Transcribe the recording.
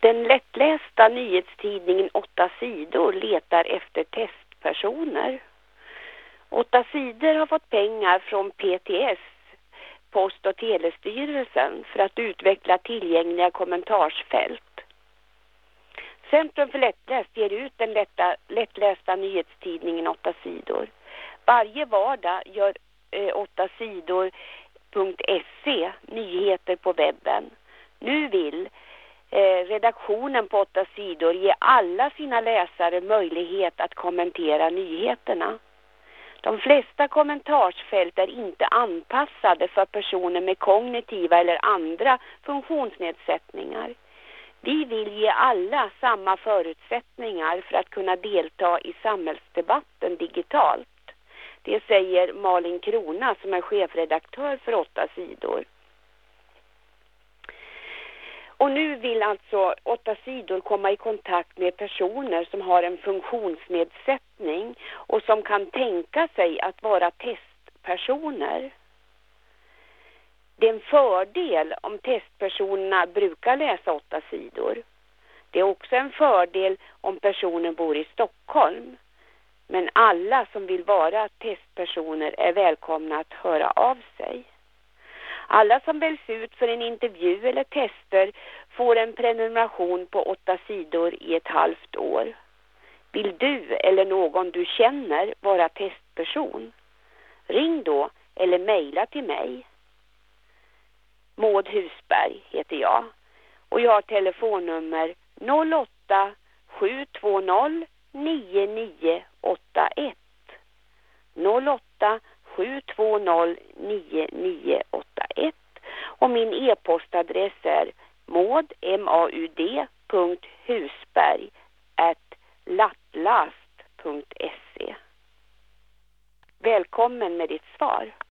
Den lättlästa nyhetstidningen 8 sidor letar efter testpersoner. 8 sidor har fått pengar från PTS, Post- och telestyrelsen, för att utveckla tillgängliga kommentarsfält. Centrum för lättläst ger ut den lättlästa nyhetstidningen 8 sidor. Varje vardag gör 8 sidor.se nyheter på webben. Nu vill redaktionen på 8 sidor ge alla sina läsare möjlighet att kommentera nyheterna. De flesta kommentarsfält är inte anpassade för personer med kognitiva eller andra funktionsnedsättningar. Vi vill ge alla samma förutsättningar för att kunna delta i samhällsdebatten digitalt. Det säger Malin Krona som är chefredaktör för 8 sidor. Och nu vill alltså 8 sidor komma i kontakt med personer som har en funktionsnedsättning och som kan tänka sig att vara testpersoner. Det är en fördel om testpersonerna brukar läsa 8 sidor. Det är också en fördel om personen bor i Stockholm. Men alla som vill vara testpersoner är välkomna att höra av sig. Alla som väljs ut för en intervju eller tester får en prenumeration på 8 sidor i ett halvt år. Vill du eller någon du känner vara testperson? Ring då eller mejla till mig. Maud Husberg heter jag och jag har telefonnummer 08 720 9981 08 720 9981 och min e-postadress är maud.husberg@lattlast.se. Välkommen med ditt svar.